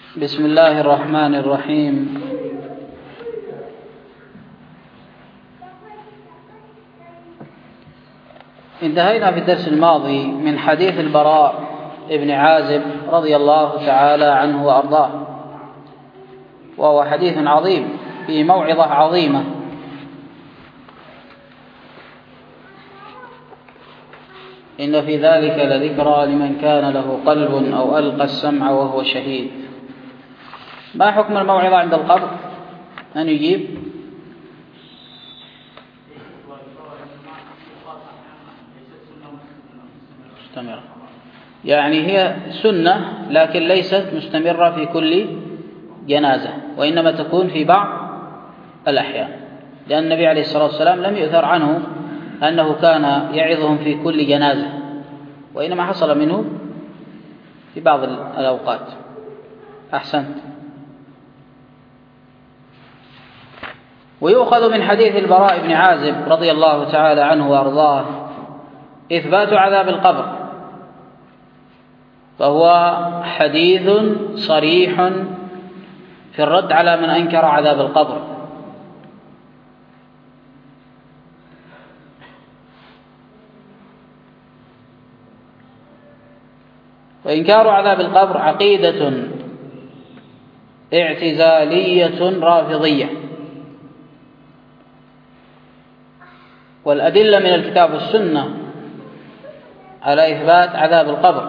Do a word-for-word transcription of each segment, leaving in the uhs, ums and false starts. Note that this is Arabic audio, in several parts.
بسم الله الرحمن الرحيم. انتهينا في الدرس الماضي من حديث البراء ابن عازب رضي الله تعالى عنه وأرضاه، وهو حديث عظيم فيه موعظة عظيمة إن في ذلك لذكرى لمن كان له قلب أو ألقى السمع وهو شهيد. ما حكم الموعظة عند القبر؟ من يجيب؟ مستمرة، يعني هي سنة لكن ليست مستمرة في كل جنازة، وإنما تكون في بعض الأحيان، لأن النبي عليه الصلاة والسلام لم يؤثر عنه أنه كان يعظهم في كل جنازة، وإنما حصل منه في بعض الأوقات. أحسنت. ويؤخذ من حديث البراء بن عازب رضي الله تعالى عنه وأرضاه إثبات عذاب القبر، فهو حديث صريح في الرد على من أنكر عذاب القبر. وإنكار عذاب القبر عقيدة اعتزالية رافضية، والأدلة من الكتاب والسنة على إثبات عذاب القبر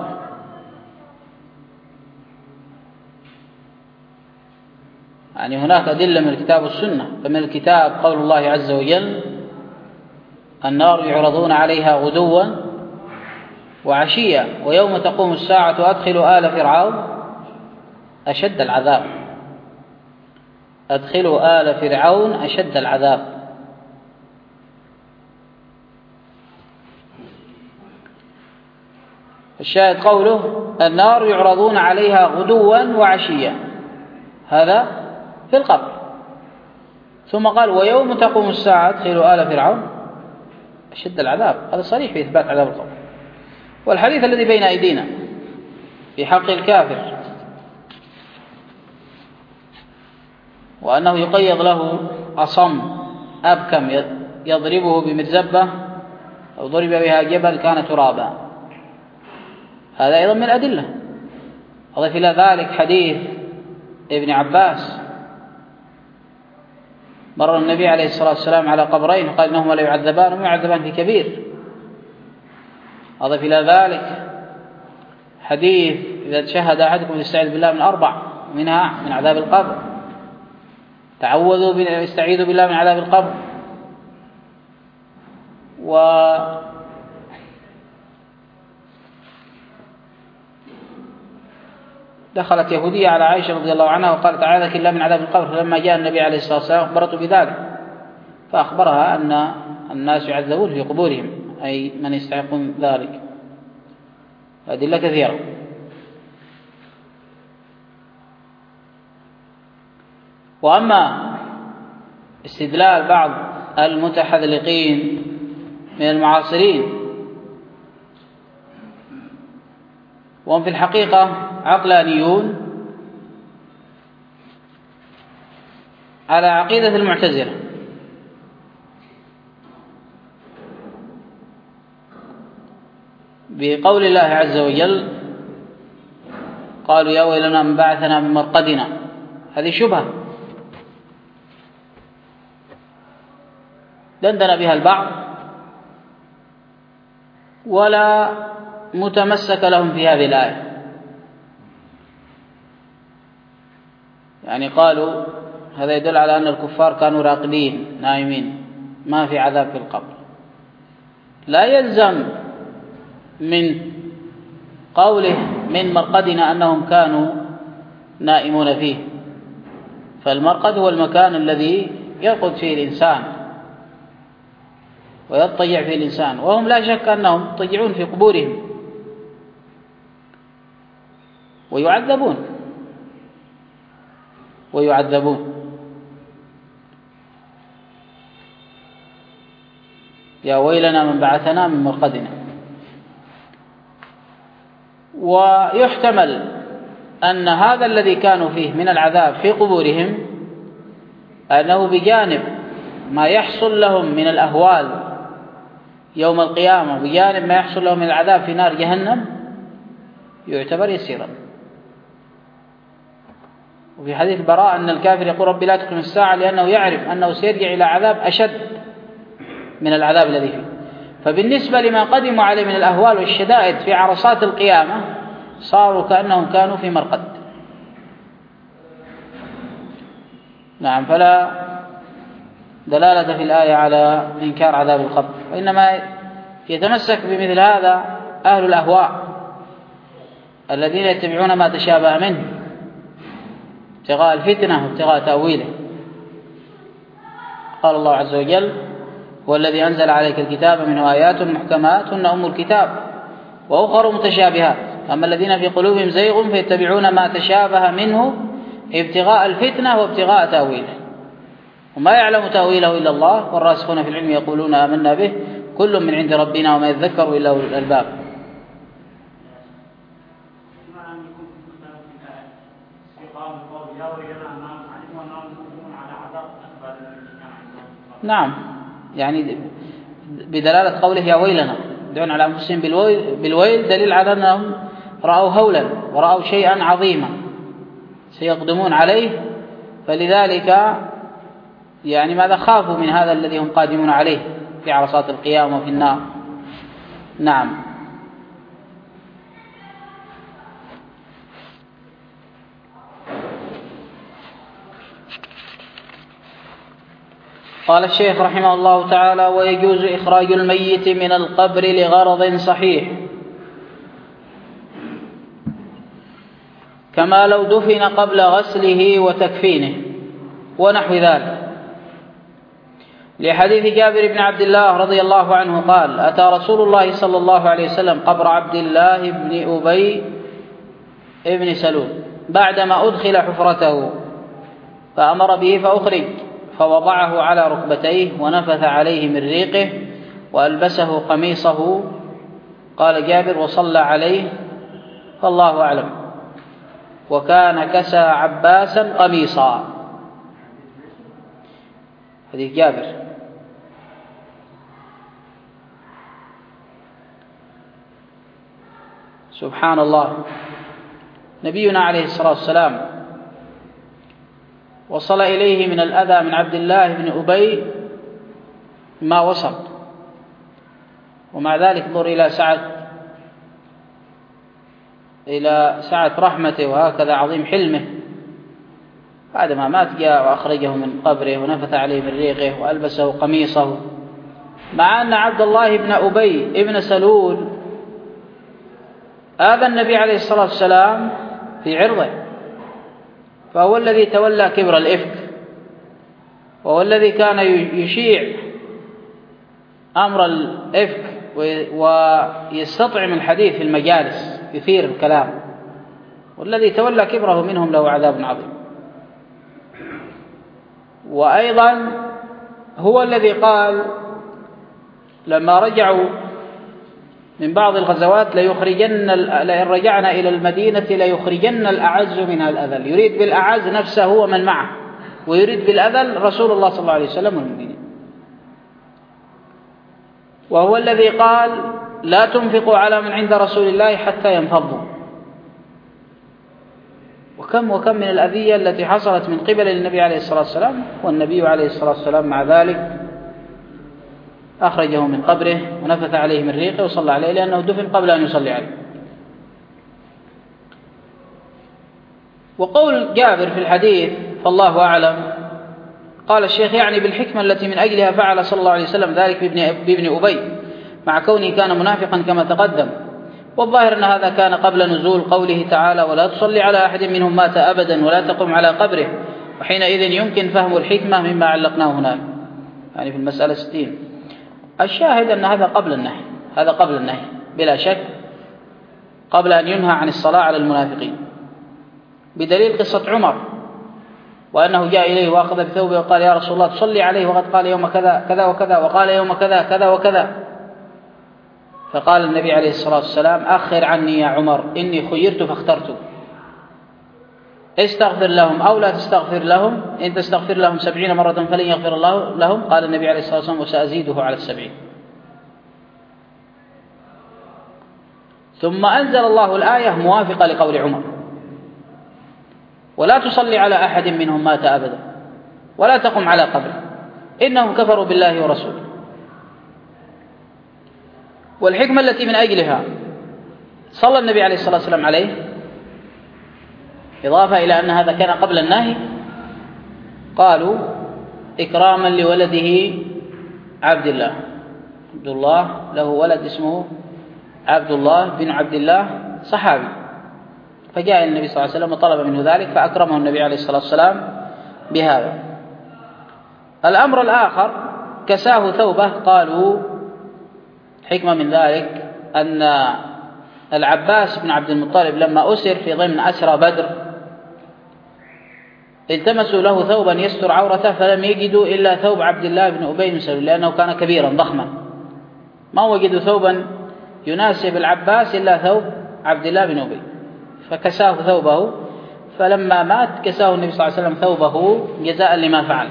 يعني هناك أدلة من الكتاب والسنة. فمن الكتاب قول الله عز وجل: النار يعرضون عليها غدوا وعشيا ويوم تقوم الساعة أدخلوا آل فرعون أشد العذاب. أدخلوا آل فرعون أشد العذاب. الشاهد قوله: النار يعرضون عليها غدوا وعشيا، هذا في القبر. ثم قال: ويوم تقوم الساعة أدخلوا آل فرعون أشد العذاب. هذا صريح في إثبات عذاب القبر. والحديث الذي بين أيدينا في حق الكافر وأنه يقيض له أصم أبكم يضربه بمرزبة أو ضرب بها جبل كان ترابا، هذا أيضا من الأدلة. أضف إلى ذلك حديث ابن عباس: مر النبي عليه الصلاة والسلام على قبرين قال إنهما لا يعذبان وما يعذبان في كبير. أضف إلى ذلك حديث: إذا شهد أحدكم يستعيذ بالله من أربع، منها من عذاب القبر. تعوذوا يستعيذوا بالله من عذاب القبر. و دخلت يهودية على عائشة رضي الله عنها وقالت: أعاذك الله من عذاب القبر. فلما جاء النبي عليه الصلاة والسلام أخبرته بذلك، فأخبرها أن الناس يعذبون في قبورهم، أي من يستحقون ذلك. أدلة كثيرة. وأما استدلال بعض المتحذلقين من المعاصرين، وهم في الحقيقة عقلانيون، على عقيدة المعتزلة، بقول الله عز وجل: قالوا يا ويلنا من بعثنا من مرقدنا. هذه شبهة دندن بها البعض ولا متمسك لهم في هذه الآية. يعني قالوا هذا يدل على أن الكفار كانوا راقدين نائمين، ما في عذاب في القبر. لا يلزم من قوله من مرقدنا أنهم كانوا نائمون فيه، فالمرقد هو المكان الذي يرقد فيه الإنسان ويضطجع فيه الإنسان، وهم لا شك أنهم يضطجعون في قبورهم ويعذبون ويعذبون يا ويلنا من بعثنا من مرقدنا. ويحتمل أن هذا الذي كانوا فيه من العذاب في قبورهم أنه بجانب ما يحصل لهم من الأهوال يوم القيامة وبجانب ما يحصل لهم من العذاب في نار جهنم يعتبر يسيرا. وفي حديث براء أن الكافر يقول ربي لا تقم الساعة لأنه يعرف أنه سيرجع إلى عذاب أشد من العذاب الذي فيه. فبالنسبة لما قدموا عليه من الأهوال والشدائد في عرصات القيامة صاروا كأنهم كانوا في مرقد. نعم. فلا دلالة في الآية على إنكار عذاب القبر، وإنما يتمسك بمثل هذا أهل الأهواء الذين يتبعون ما تشابه منه ابتغاء الفتنة وابتغاء تأويله. قال الله عز وجل هو الذي أنزل عليك الكتاب منه آيات محكمات هن أم الكتاب وأخر متشابهات أما الذين في قلوبهم زيغ فيتبعون ما تشابه منه ابتغاء الفتنة وابتغاء تأويله وما يعلم تأويله إلا الله والراسخون في العلم يقولون آمنا به كل من عند ربنا وما يذكر إلا أولو الألباب. نعم، يعني بدلالة قوله يا ويلنا يدعون على أنفسهم بالويل, بالويل دليل على أنهم رأوا هولا ورأوا شيئا عظيما سيقدمون عليه، فلذلك يعني ماذا خافوا من هذا الذي هم قادمون عليه في عرصات القيامة وفي النار. نعم. قال الشيخ رحمه الله تعالى ويجوز إخراج الميت من القبر لغرض صحيح كما لو دفن قبل غسله وتكفينه ونحو ذلك، لحديث جابر بن عبد الله رضي الله عنه قال أتى رسول الله صلى الله عليه وسلم قبر عبد الله بن أبي بن سلول بعدما أدخل حفرته فأمر به فأخرج فوضعه على ركبتيه ونفث عليه من ريقه وألبسه قميصه. قال جابر وصلى عليه فالله أعلم، وكان كسى عباسا قميصا. حديث جابر. سبحان الله، نبينا عليه الصلاة والسلام وصل إليه من الأذى من عبد الله بن أبي ما وصل، ومع ذلك انظر إلى سعة إلى سعة رحمته وهكذا عظيم حلمه، بعدما مات جاء وأخرجه من قبره ونفث عليه من ريقه وألبسه قميصه، مع أن عبد الله بن أبي ابن سلول آذى النبي عليه الصلاة والسلام في عرضه، فهو الذي تولى كبر الإفك، وهو الذي كان يشيع أمر الإفك ويستطعم الحديث في المجالس يثير الكلام، والذي تولى كبره منهم له عذاب عظيم. وأيضا هو الذي قال لما رجعوا من بعض الغزوات ليخرجن لئن رجعنا إلى المدينة ليخرجن الأعز منها الأذل، يريد بالأعز نفسه ومن معه، ويريد بالأذل رسول الله صلى الله عليه وسلم والمؤمنين. وهو الذي قال لا تنفقوا على من عند رسول الله حتى ينفضوا. وكم وكم من الأذية التي حصلت من قبل النبي عليه الصلاة والسلام، والنبي عليه الصلاة والسلام مع ذلك أخرجه من قبره ونفث عليه من ريقه وصلى عليه لأنه دفن قبل أن يصلي عليه. وقول جابر في الحديث فالله أعلم، قال الشيخ يعني بالحكمة التي من أجلها فعل صلى الله عليه وسلم ذلك بابن أبي مع كونه كان منافقا كما تقدم، والظاهر أن هذا كان قبل نزول قوله تعالى ولا تصلي على أحد منهم مات أبدا ولا تقم على قبره، وحينئذ يمكن فهم الحكمة مما علقناه هناك يعني في المسألة ستين. الشاهد أن هذا قبل النهي، هذا قبل النهي بلا شك، قبل أن ينهى عن الصلاة على المنافقين، بدليل قصة عمر وأنه جاء إليه وأخذ بثوبه وقال يا رسول الله تصلي عليه وقد قال يوم كذا كذا وكذا وقال يوم كذا كذا وكذا، فقال النبي عليه الصلاة والسلام أخر عني يا عمر إني خيرت فاخترت، استغفر لهم أو لا تستغفر لهم، إن تستغفر لهم سبعين مرة فلن يغفر الله لهم. قال النبي عليه الصلاة والسلام: وسأزيده على السبعين. ثم أنزل الله الآية موافقة لقول عمر: ولا تصلي على أحد منهم مات أبدا ولا تقم على قبره إنهم كفروا بالله ورسوله. والحكمة التي من أجلها صلى النبي عليه الصلاة والسلام عليه، إضافة إلى أن هذا كان قبل النهي، قالوا إكراما لولده عبد الله. عبد الله له ولد اسمه عبد الله بن عبد الله صحابي، فجاء النبي صلى الله عليه وسلم وطلب منه ذلك فأكرمه النبي عليه الصلاة والسلام بهذا. الأمر الآخر كساه ثوبه، قالوا حكمة من ذلك أن العباس بن عبد المطلب لما أسر في ضمن أسرى بدر التمسوا له ثوبا يستر عورته فلم يجدوا إلا ثوب عبد الله بن أبي بن سلول، لأنه كان كبيرا ضخما، ما وجدوا ثوبا يناسب العباس إلا ثوب عبد الله بن أبي، فكساه ثوبه، فلما مات كساه النبي صلى الله عليه وسلم ثوبه جزاء لما فعل.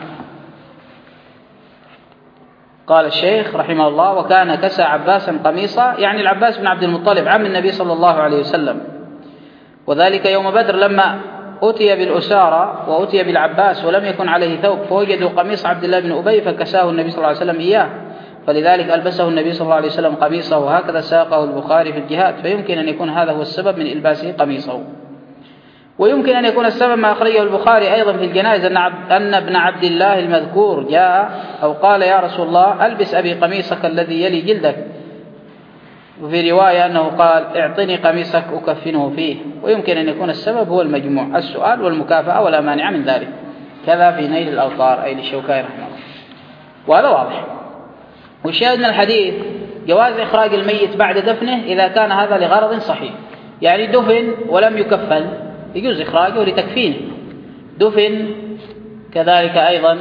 قال الشيخ رحمه الله: وكان كسى عباسا قميصا، يعني العباس بن عبد المطلب عم النبي صلى الله عليه وسلم، وذلك يوم بدر لما أتي بالأسارى وأتي بالعباس ولم يكن عليه ثوب فوجدوا قميص عبد الله بن أبي فكساه النبي صلى الله عليه وسلم إياه، فلذلك ألبسه النبي صلى الله عليه وسلم قميصه، وهكذا ساقه البخاري في الجهاد، فيمكن أن يكون هذا هو السبب من إلباسه قميصه. ويمكن أن يكون السبب ما أخرجه البخاري أيضا في الجنائز أن ابن عبد الله المذكور جاء أو قال: يا رسول الله ألبس أبي قميصك الذي يلي جلدك، وفي رواية أنه قال: اعطني قميصك أكفنه فيه. ويمكن أن يكون السبب هو المجموع، السؤال والمكافأة ولا مانع من ذلك، كذا في نيل الأوطار أي للشوكاني رحمه الله، وهذا واضح. والشاهد من الحديث جواز إخراج الميت بعد دفنه إذا كان هذا لغرض صحيح، يعني دفن ولم يكفن يجوز إخراجه لتكفينه، دفن كذلك أيضا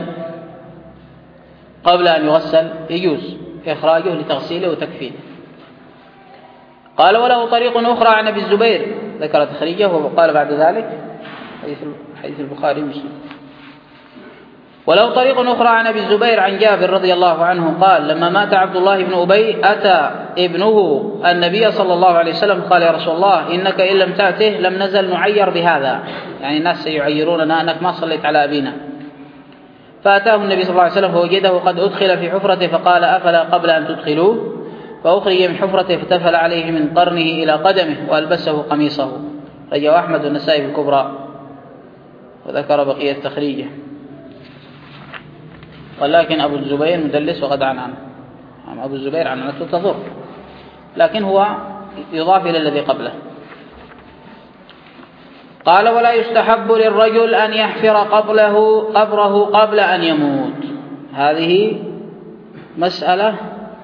قبل أن يغسل يجوز إخراجه لتغسيله وتكفينه. قال: وله طريق أخرى عن أبي الزبير، ذكر تخريجه وقال بعد ذلك حديث البخاري ومسلم. وله طريق أخرى عن أبي الزبير عن جابر رضي الله عنه قال: لما مات عبد الله بن أبي أتى ابنه النبي صلى الله عليه وسلم قال: يا رسول الله إنك إن لم تأته لم نزل نعير بهذا، يعني الناس سيعيروننا أنك ما صليت على أبينا. فأتاه النبي صلى الله عليه وسلم فوجده قد أدخل في حفرته فقال: أفلا قبل أن تدخلوه؟ فأخرج من حفرته فتفل عليه من قرنه إلى قدمه وألبسه قميصه. رواه أحمد والنسائي في الكبرى، وذكر بقية تخريجه. ولكن أبو الزبير مدلس وقد عن عنه، أبو الزبير عن عنه تضر، لكن هو يضاف إلى الذي قبله. قال: ولا يستحب للرجل أن يحفر قبله قبره قبل أن يموت. هذه مسألة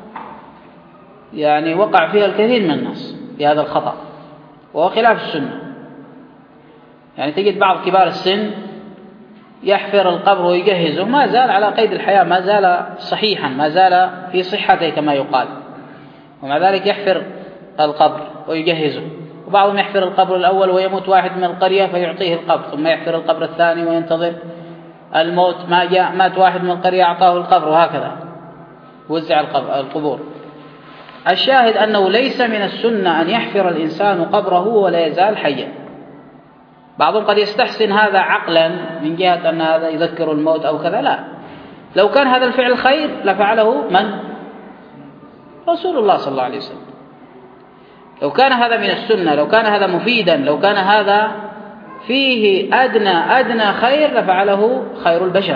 يعني وقع فيها الكثير من الناس في هذا الخطأ، وهو خلاف السنة. يعني تجد بعض كبار السن يحفر القبر ويجهزه، ما زال على قيد الحياة، ما زال صحيحا، ما زال في صحته كما يقال، ومع ذلك يحفر القبر ويجهزه. وبعضهم يحفر القبر الأول ويموت واحد من القرية فيعطيه القبر، ثم يحفر القبر الثاني وينتظر الموت، ما جاء مات واحد من القرية أعطاه القبر، وهكذا وزع القبور. الشاهد أنه ليس من السنة أن يحفر الإنسان قبره ولا يزال حيا. بعضهم قد يستحسن هذا عقلا من جهة أن هذا يذكر الموت أو كذا، لا، لو كان هذا الفعل خير لفعله من؟ رسول الله صلى الله عليه وسلم. لو كان هذا من السنة، لو كان هذا مفيدا، لو كان هذا فيه أدنى أدنى خير لفعله خير البشر.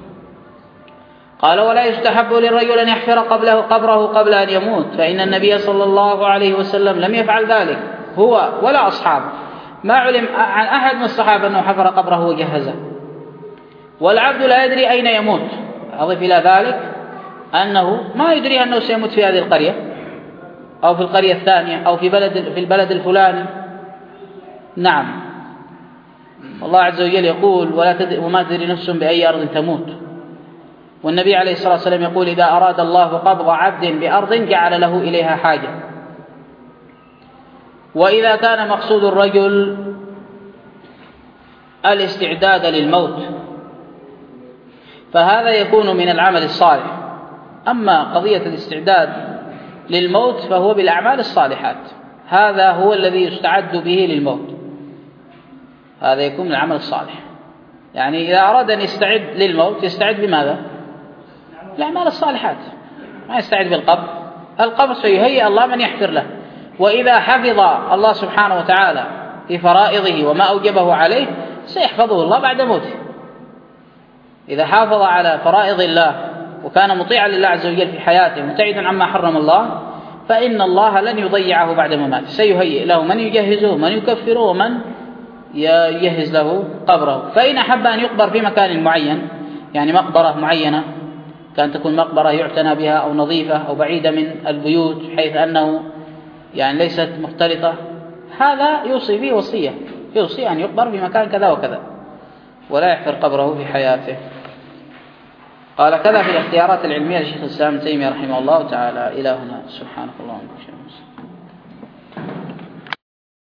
قال: ولا يستحب للرجل أن يحفر قبله قبره قبل أن يموت، فإن النبي صلى الله عليه وسلم لم يفعل ذلك هو ولا أصحابه، ما علم عن أحد من الصحابة أنه حفر قبره وجهزه. والعبد لا يدري أين يموت، أضف إلى ذلك أنه ما يدري أنه سيموت في هذه القرية أو في القرية الثانية أو في بلد في البلد الفلاني. نعم، الله عز وجل يقول: ولا تدري وما تدري نفس بأي أرض تموت. والنبي عليه الصلاة والسلام يقول: إذا أراد الله قبض عبد بأرض جعل له إليها حاجة. وإذا كان مقصود الرجل الاستعداد للموت، فهذا يكون من العمل الصالح. أما قضية الاستعداد للموت فهو بالأعمال الصالحات، هذا هو الذي يستعد به للموت، هذا يكون من العمل الصالح. يعني إذا أراد أن يستعد للموت يستعد بماذا؟ الأعمال الصالحات، ما يستعد بالقبر. القبر سيهيئ الله من يحفر له، وإذا حفظ الله سبحانه وتعالى في فرائضه وما أوجبه عليه سيحفظه الله بعد موته. إذا حافظ على فرائض الله وكان مطيعا لله عز وجل في حياته مبتعدا عما حرم الله، فإن الله لن يضيعه بعد مماته، سيهيئ له من يجهزه، من يكفره، ومن يجهز له قبره. فإن أحب أن يقبر في مكان معين، يعني مقبرة معينة، كان تكون مقبرة يعتنى بها أو نظيفة أو بعيدة من البيوت حيث أنه يعني ليست مختلطة، هذا يوصي فيه وصية، يوصي أن يقبر في مكان كذا وكذا ولا يحفر قبره في حياته. قال كذا في الاختيارات العلمية لشيخ الإسلام ابن تيمية رحمه الله تعالى. إلى هنا، سبحانك اللهم وبحمدك.